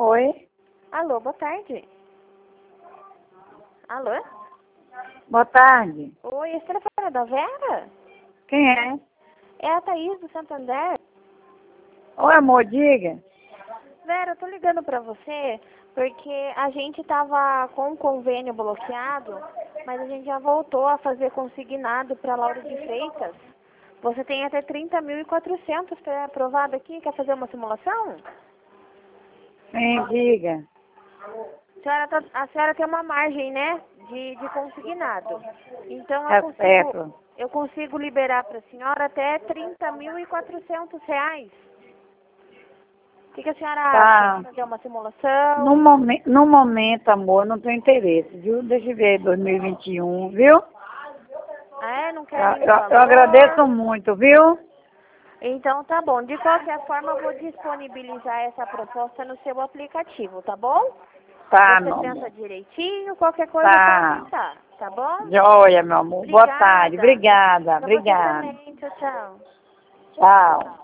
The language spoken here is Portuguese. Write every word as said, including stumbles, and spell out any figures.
Oi, Alô, boa tarde. Alô? boa tarde. Oi, esse telefone é da Vera? Quem é? É a Thaís do Santander. Oi, amor, diga. Vera, eu tô ligando pra você porque a gente tava com o convênio bloqueado, mas a gente já voltou a fazer consignado pra Lauro de Freitas. Você tem até trinta mil e quatrocentos para aprovado aqui. Quer fazer uma simulação? Sim, diga. A senhora, tá- a senhora tem uma margem, né, de, de consignado. Então eu Tá consigo, certo. eu consigo liberar para a senhora até trinta mil e quatrocentos reais. O que, que a senhora acha? Tá. Fazer uma No, simulação? momen no momento, amor, não tenho interesse, viu? Deixa eu ver dois mil e vinte e um, viu? Ah, é? Não quer Eu, nenhum eu, eu agradeço valor? muito, viu? Então tá bom. De qualquer forma, eu vou disponibilizar essa proposta no seu aplicativo, tá bom? Tá, Você meu pensa amor. direitinho, qualquer coisa é só Tá. aceitar, tá bom? Joia, meu amor. Boa tarde. Obrigada. Obrigada, Pra você obrigada. também. Tchau, tchau. Tchau.